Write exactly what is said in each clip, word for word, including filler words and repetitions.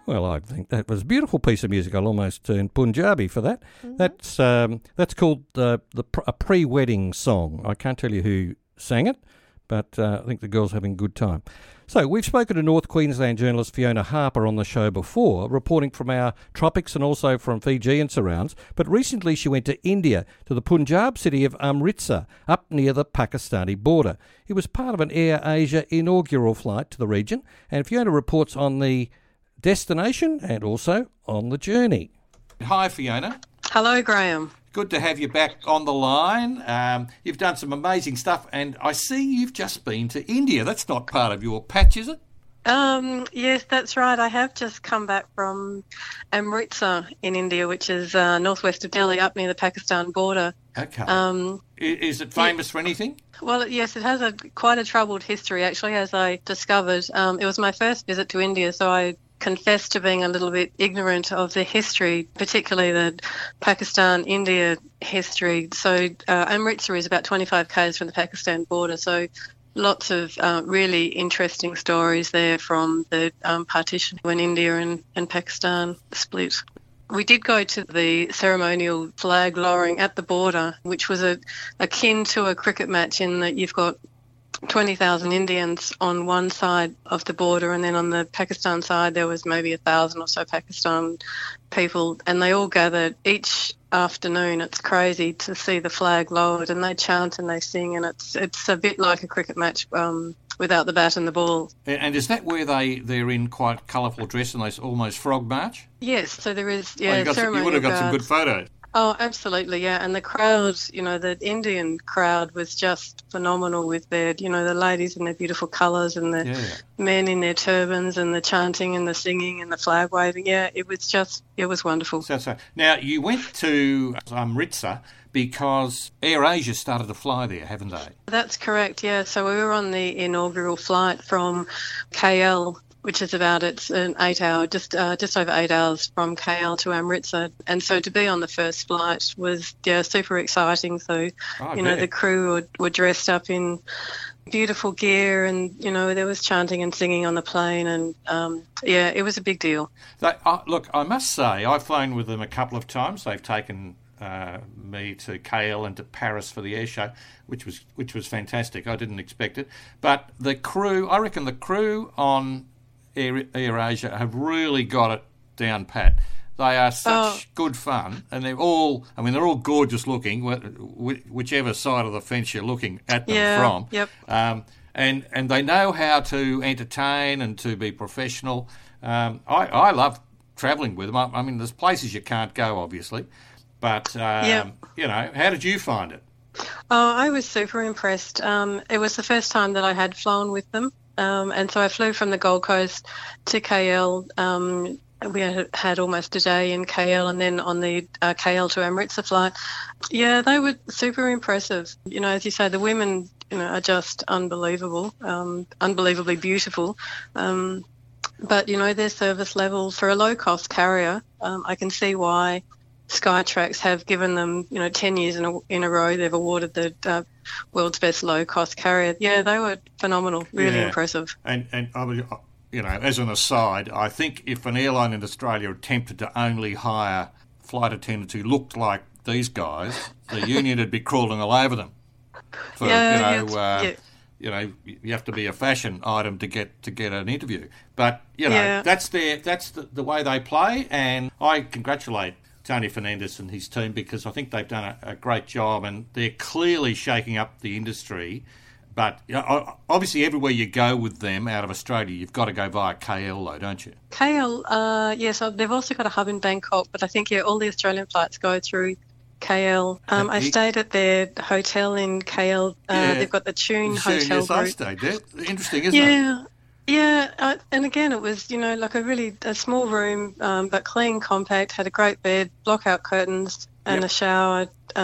Well, I think that was a beautiful piece of music. I'll almost turn Punjabi for that. Mm-hmm. That's um, that's called uh, the a pre-wedding song. I can't tell you who sang it, but uh, I think the girl's having a good time. So we've spoken to North Queensland journalist Fiona Harper on the show before, reporting from our tropics and also from Fiji and surrounds. But recently she went to India, to the Punjab city of Amritsar, up near the Pakistani border. It was part of an Air Asia inaugural flight to the region, and Fiona reports on the destination and also on the journey. Hi, Fiona. Hello, Graham. Good to have you back on the line. Um, you've done some amazing stuff, and I see you've just been to India. That's not part of your patch, is it? Um, yes, that's right. I have just come back from Amritsar in India, which is uh, northwest of Delhi, up near the Pakistan border. Okay. Um, is it famous it, for anything? Well, yes, it has a quite a troubled history, actually, as I discovered. Um, it was my first visit to India, so I confess to being a little bit ignorant of the history, particularly the Pakistan-India history. So uh, Amritsar is about twenty-five kays from the Pakistan border, so lots of uh, really interesting stories there from the um, partition when India and, and Pakistan split. We did go to the ceremonial flag lowering at the border, which was a, akin to a cricket match in that you've got twenty thousand Indians on one side of the border, and then on the Pakistan side there was maybe a thousand or so Pakistan people, and they all gathered each afternoon. It's crazy to see the flag lowered, and they chant and they sing, and it's it's a bit like a cricket match um, without the bat and the ball. And is that where they, they're in quite colourful dress and they almost frog march? Yes, so there is, yeah, oh, you, got some, you would have got some good photos. Oh, absolutely, yeah. And the crowd, you know, the Indian crowd was just phenomenal with their, you know, the ladies in their beautiful colours and the yeah. men in their turbans and the chanting and the singing and the flag waving. Yeah, it was just, it was wonderful. So, so. Now, you went to Amritsar because Air Asia started to fly there, haven't they? That's correct, yeah. So we were on the inaugural flight from K L, which is about, it's an eight hour, just uh, just over eight hours from K L to Amritsar. And so to be on the first flight was, yeah, super exciting. So, oh, you know, the crew were, were dressed up in beautiful gear and, you know, there was chanting and singing on the plane and, um, yeah, it was a big deal. They, uh, look, I must say, I've flown with them a couple of times. They've taken uh, me to K L and to Paris for the air show, which was which was fantastic. I didn't expect it. But the crew, I reckon the crew on Air, Air Asia have really got it down pat. They are such oh. good fun, and they're all, I mean, they're all gorgeous looking, whichever side of the fence you're looking at them yeah, from. Yep. Um, and, and they know how to entertain and to be professional. Um, I, I love travelling with them. I, I mean, there's places you can't go, obviously, but, um, yep. you know, how did you find it? Oh, I was super impressed. Um, it was the first time that I had flown with them. Um, and so I flew from the Gold Coast to K L. Um, we had, had almost a day in K L, and then on the uh, K L to Amritsar flight. Yeah, they were super impressive. You know, as you say, the women, you know, are just unbelievable, um, unbelievably beautiful. Um, but, you know, their service level for a low-cost carrier, um, I can see why Skytrax have given them, you know, ten years in a, in a row, they've awarded the uh, world's best low-cost carrier. Yeah, they were phenomenal, really yeah. impressive. And, and I mean, you know, as an aside, I think if an airline in Australia attempted to only hire flight attendants who looked like these guys, the union would be crawling all over them. For, yeah, you know, yeah, uh, yeah. you know, you have to be a fashion item to get to get an interview. But, you know, yeah. that's their, that's the, the way they play, and I congratulate Tony Fernandes and his team because I think they've done a, a great job and they're clearly shaking up the industry. But you know, obviously everywhere you go with them out of Australia, you've got to go via K L though, don't you? K L, uh, yes, they've also got a hub in Bangkok, but I think, yeah, all the Australian flights go through K L. Um, I stayed at their hotel in K L. Uh, yeah. They've got the Tune Hotel yes, group. I stayed there. Interesting, isn't yeah. it? Yeah. Yeah, uh, and again, it was, you know, like a really a small room, um, but clean, compact, had a great bed, block-out curtains and yep. a shower.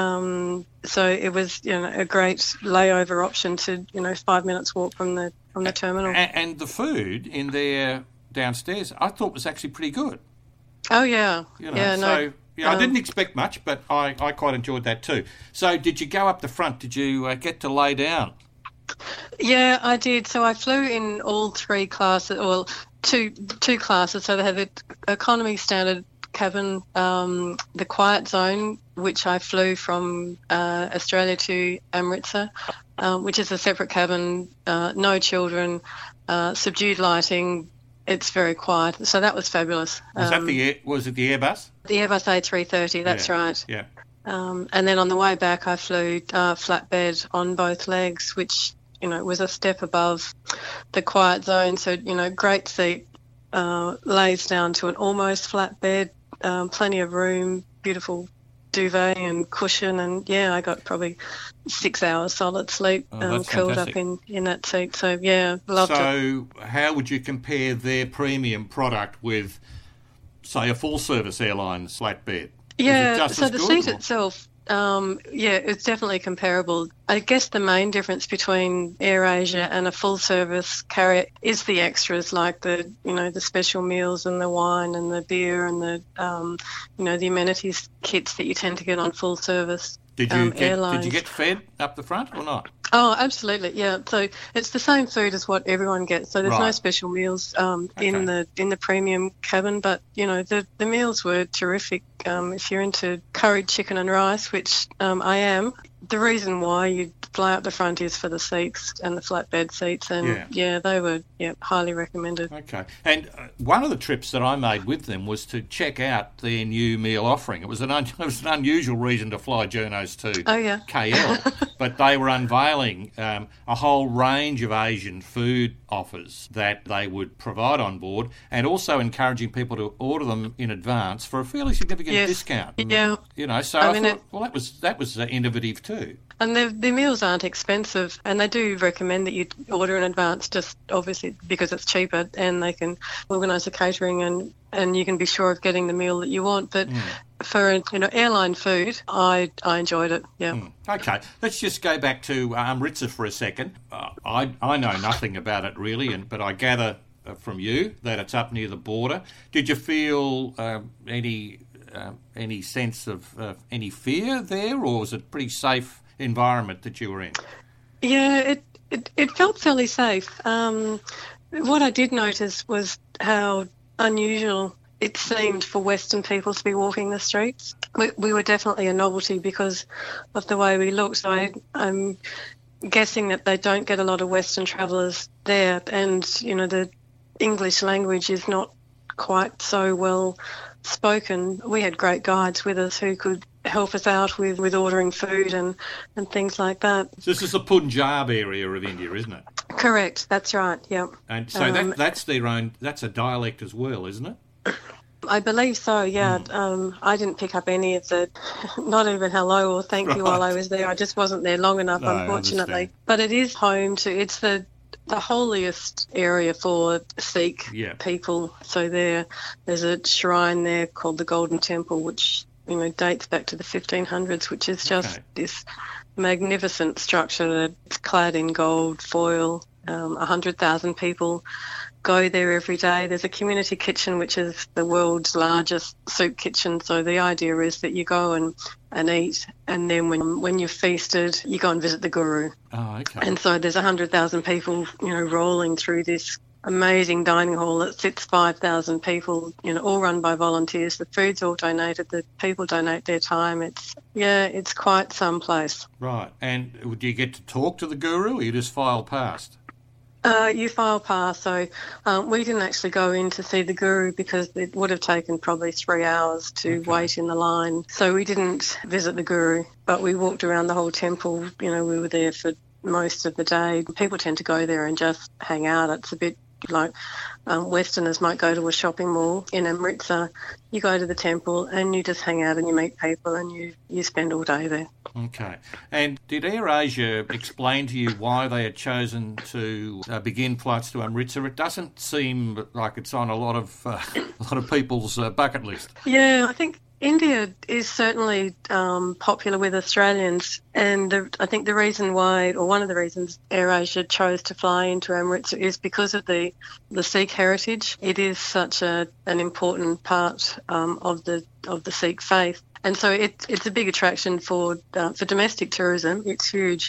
Um, so it was, you know, a great layover option to, you know, five minutes walk from the from the terminal. And, and the food in there downstairs, I thought was actually pretty good. Oh, yeah. You know, yeah, so, no. Yeah, um, I didn't expect much, but I, I quite enjoyed that too. So did you go up the front? Did you uh, get to lay down? Yeah, I did. So I flew in all three classes, well, two two classes. So they had the economy standard cabin, um, the quiet zone, which I flew from uh, Australia to Amritsar, um, which is a separate cabin, uh, no children, uh, subdued lighting. It's very quiet. So that was fabulous. Was um, that the air, was it the Airbus? The Airbus A three thirty, that's yeah. right. Yeah. Um, and then on the way back, I flew uh, flatbed on both legs, which, you know, was a step above the quiet zone. So, you know, great seat, uh, lays down to an almost flat bed, um, plenty of room, beautiful duvet and cushion. And, yeah, I got probably six hours solid sleep, Oh, um, that's curled fantastic. up in, in that seat. So, yeah, loved it. So how would you compare their premium product with, say, a full-service airline's flatbed? Yeah, Is it just so as the good, seat or? itself, um, yeah, it's definitely comparable. I guess the main difference between AirAsia and a full-service carrier is the extras, like the, you know, the special meals and the wine and the beer and the, um, you know, the amenities kits that you tend to get on full-service Did you um, get, airlines. did you get fed up the front or not? Oh, absolutely, yeah. So it's the same food as what everyone gets. So there's no Right. special meals um, Okay. in the in the premium cabin, but you know the the meals were terrific. Um, if you're into curried chicken and rice, which um, I am, the reason why you fly up the front is for the seats and the flatbed seats, and Yeah. yeah, they were yeah highly recommended. Okay. And uh, one of the trips that I made with them was to check out their new meal offering. It was an un- it was an unusual reason to fly journos to Oh yeah. K L, but they were unveiling um, a whole range of Asian food offers that they would provide on board, and also encouraging people to order them in advance for a fairly significant Yes. discount. Yeah. You know, so I I, mean, thought, it- well, that was that was uh, innovative too. And the, the meals aren't expensive, and they do recommend that you order in advance, just obviously because it's cheaper, and they can organise the catering, and, and you can be sure of getting the meal that you want. But for you know airline food, I I enjoyed it. Yeah. Mm. Okay, let's just go back to Amritsar for a second. Uh, I I know nothing about it really, and but I gather uh, from you that it's up near the border. Did you feel uh, any uh, any sense of uh, any fear there, or was it a pretty safe environment that you were in? Yeah, it, it, it felt fairly safe. Um, what I did notice was how unusual it seemed for Western people to be walking the streets. We, we were definitely a novelty because of the way we looked. So I, I'm guessing that they don't get a lot of Western travellers there, and, you know, the English language is not quite so well spoken. We had great guides with us who could help us out with, with ordering food and, and things like that. So this is the Punjab area of India, isn't it? Correct, that's right, yeah. And so Um, that that's their own. That's a dialect as well, isn't it? I believe so, yeah. Hmm. Um, I didn't pick up any of the, not even hello or thank you while I was there. I just wasn't there long enough, No, I unfortunately. understand. But it is home to, it's the the holiest area for Sikh Yeah. people. So there, there's a shrine there called the Golden Temple, which, you know, dates back to the fifteen hundreds, which is just Okay. this magnificent structure that's clad in gold foil. Um, one hundred thousand people go there every day. There's a community kitchen, which is the world's largest soup kitchen. So the idea is that you go and, and eat, and then when when you're feasted, you go and visit the guru. Oh, okay. And so there's one hundred thousand people, you know, rolling through this amazing dining hall that sits five thousand people, you know, all run by volunteers. The food's all donated. The people donate their time. It's, yeah, it's quite some place. Right. And do you get to talk to the guru, or you just file past? Uh, you file pass, so um, we didn't actually go in to see the guru because it would have taken probably three hours to Okay. wait in the line. So we didn't visit the guru, but we walked around the whole temple. You know, we were there for most of the day. People tend to go there and just hang out. It's a bit like um, Westerners might go to a shopping mall in Amritsar. You go to the temple and you just hang out and you meet people and you, you spend all day there. Okay. And did AirAsia explain to you why they had chosen to uh, begin flights to Amritsar? It doesn't seem like it's on a lot of uh, a lot of people's uh, bucket list. Yeah, I think India is certainly um, popular with Australians, and the, I think the reason why, or one of the reasons AirAsia chose to fly into Amritsar is because of the, the Sikh heritage. It is such a, an important part um, of the of the Sikh faith, and so it, it's a big attraction for uh, for domestic tourism. It's huge.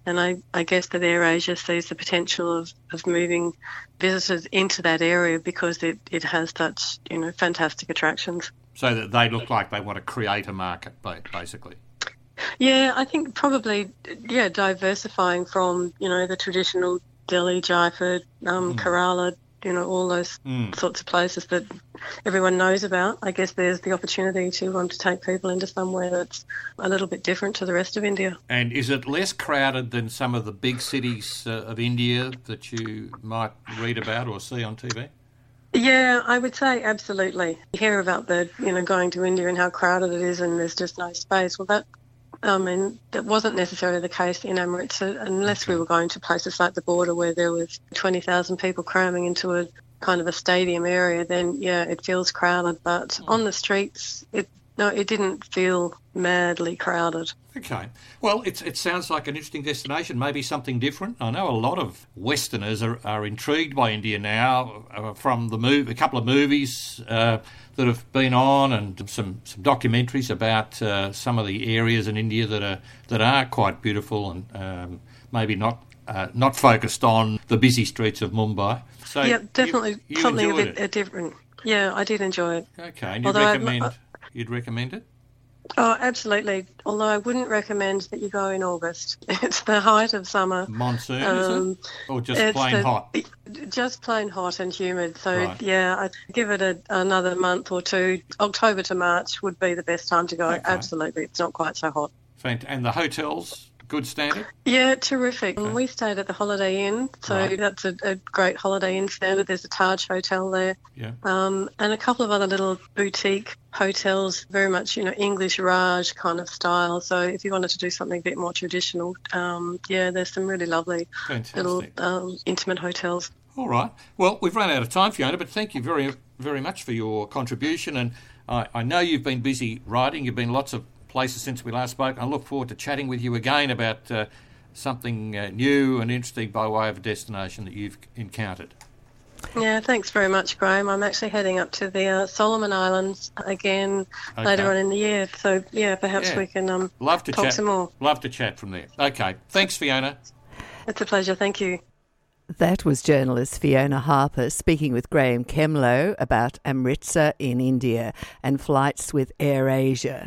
And I, I guess that AirAsia sees the potential of, of moving visitors into that area because it, it has such, you know, fantastic attractions. So that they look like they want to create a market, basically. Yeah, I think probably, yeah, diversifying from, you know, the traditional Delhi, Jaipur, um, mm. Kerala, you know, all those mm. sorts of places that everyone knows about. I guess there's the opportunity to um, to take people into somewhere that's a little bit different to the rest of India. And is it less crowded than some of the big cities uh, of India that you might read about or see on T V? Yeah, I would say absolutely. You hear about the, you know, going to India and how crowded it is and there's just no space. Well, that, I mean, that wasn't necessarily the case in Amritsar unless okay. we were going to places like the border where there was twenty thousand people cramming into a kind of a stadium area, then, yeah, it feels crowded. But oh. on the streets, it no, it didn't feel madly crowded. Okay. Well, it's, it sounds like an interesting destination, maybe something different. I know a lot of Westerners are, are intrigued by India now uh, from the move, a couple of movies uh, that have been on and some, some documentaries about uh, some of the areas in India that are that are quite beautiful and um, maybe not uh, not focused on the busy streets of Mumbai. So yeah, definitely you, you something a bit it. different. Yeah, I did enjoy it. Okay, and you'd Although recommend... I, You'd recommend it? Oh, absolutely. Although I wouldn't recommend that you go in August. It's the height of summer. Monsoon, um, is it? Or just plain the, hot? Just plain hot and humid. So, right. yeah, I'd give it a, another month or two. October to March would be the best time to go. Okay. Absolutely. It's not quite so hot. Fant- and the hotels? Good standard? Yeah, terrific. Okay. We stayed at the Holiday Inn, so right. that's a, a great Holiday Inn standard. There's a Taj Hotel there, yeah, um, and a couple of other little boutique hotels, very much, you know, English Raj kind of style. So if you wanted to do something a bit more traditional, um, yeah, there's some really lovely Fantastic. little um, intimate hotels. All right. Well, we've run out of time, Fiona, but thank you very, very much for your contribution. And I, I know you've been busy writing. You've been lots of places since we last spoke. I look forward to chatting with you again about uh, something uh, new and interesting by way of a destination that you've encountered. Yeah, thanks very much, Graham. I'm actually heading up to the uh, Solomon Islands again okay. later on in the year. So, yeah, perhaps yeah. we can um, Love to talk chat. some more. Love to chat from there. Okay. Thanks, Fiona. It's a pleasure. Thank you. That was journalist Fiona Harper speaking with Graham Kemlow about Amritsar in India and flights with AirAsia.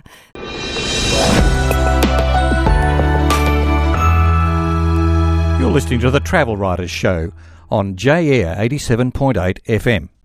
You're listening to the Travel Writers Show on J Air eighty-seven point eight F M.